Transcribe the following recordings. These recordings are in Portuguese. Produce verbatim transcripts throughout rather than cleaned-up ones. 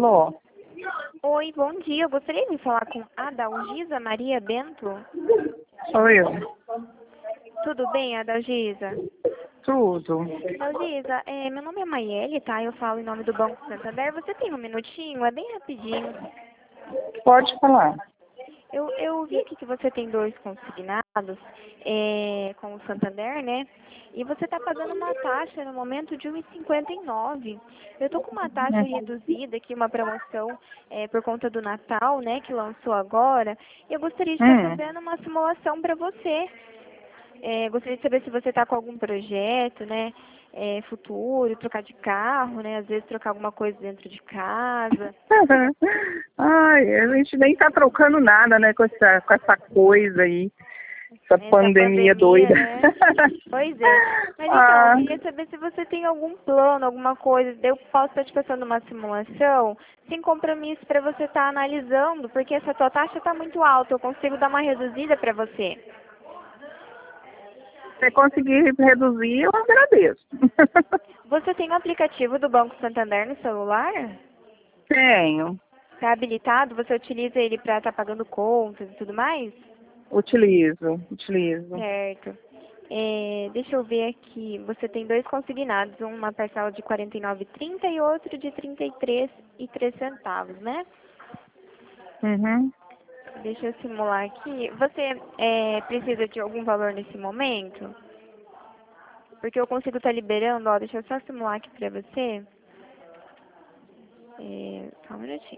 Alô? Oi, bom dia. Eu gostaria de falar com a Adalgisa Maria Bento. Sou eu. Tudo bem, Adalgisa? Tudo. Adalgisa, é, meu nome é Maiele, tá? Eu falo em nome do Banco Santander. Você tem um minutinho? É bem rapidinho. Pode falar. Eu, eu vi aqui que você tem dois consignados é, com o Santander, né? E você está pagando uma taxa no momento de um e cinquenta e nove. Eu estou com uma taxa reduzida aqui, uma promoção é, por conta do Natal, né? Que lançou agora. E eu gostaria de estar Hum. fazendo uma simulação para você. É, gostaria de saber se você está com algum projeto, né? É, futuro, trocar de carro, né? Às vezes trocar alguma coisa dentro de casa. Ai, a gente nem tá trocando nada, né, com essa, com essa coisa aí. Essa Essa pandemia, pandemia, doida. né? Pois é. Mas então, Ah, eu queria saber se você tem algum plano, alguma coisa. Eu posso estar te passando uma simulação sem compromisso para você estar analisando, porque essa tua taxa está muito alta. Eu consigo dar uma reduzida para você. se conseguir reduzir, eu agradeço. Você tem o aplicativo do Banco Santander no celular? Tenho. Está habilitado? Você utiliza ele para estar pagando contas e tudo mais? Utilizo, utilizo. Certo. É, deixa eu ver aqui. Você tem dois consignados, uma parcela de quarenta e nove e trinta e outro de trinta e três e três centavos, né? Uhum. Deixa eu simular aqui. Você é, precisa de algum valor nesse momento? Porque eu consigo estar liberando, ó, deixa eu só simular aqui pra você. É, só um minutinho.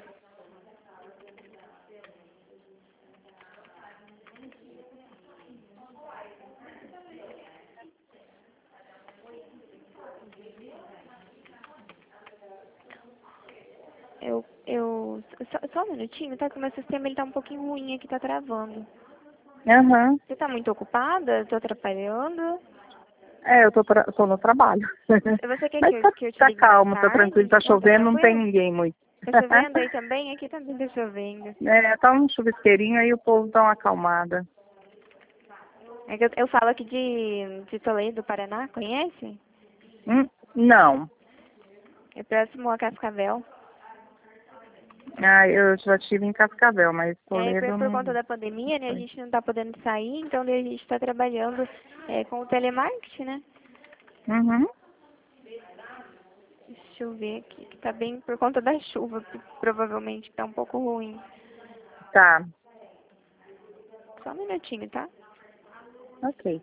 Eu, eu, só, só um minutinho, tá? Que o meu sistema ele tá um pouquinho ruim aqui, tá travando. Aham. Você tá muito ocupada? Tô atrapalhando? É, eu tô, tra tô no trabalho. Você quer que Mas eu, tá, que eu te tá ligue mais calmo, tá tranquilo, tarde? tá Não, tá chovendo, não tem tranquilo? ninguém muito. Tá chovendo aí também? Aqui também tá chovendo. É, tá um chuvisqueirinho aí o povo dá uma acalmada. É que eu, eu falo aqui de, de Toledo, Paraná, conhece? Hum, não. É próximo a Cascavel. Ah, eu já estive em Cascavel, mas É, por, Toledo por conta não da pandemia, né, a foi. gente não tá podendo sair, então daí a gente está trabalhando é, com o telemarketing, né? Uhum. Deixa eu ver aqui, que tá bem por conta da chuva, que provavelmente tá um pouco ruim. Tá, Só um minutinho, tá? ok.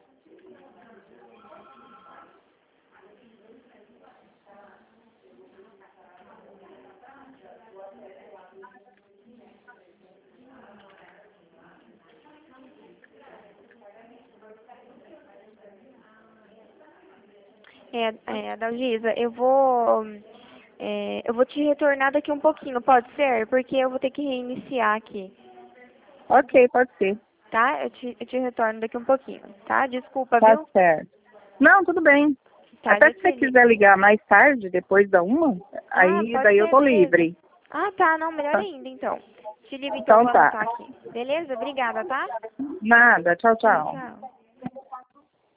É, é, Adalgisa, eu vou, é, eu vou te retornar daqui um pouquinho, pode ser? Porque eu vou ter que reiniciar aqui, Ok, pode ser. tá? Eu te, eu te retorno daqui um pouquinho, tá? Desculpa, Tá viu? certo. Não, tudo bem. Tá, Até já se te você ligo. quiser ligar mais tarde, depois da uma, Ah, aí pode daí eu ser, tô beleza. livre. Ah, tá, não, melhor Tá? ainda, então. Te ligo, então, Então vou tá. anotar aqui. Beleza? Obrigada, tá? Nada, tchau, Tchau, tchau. tchau.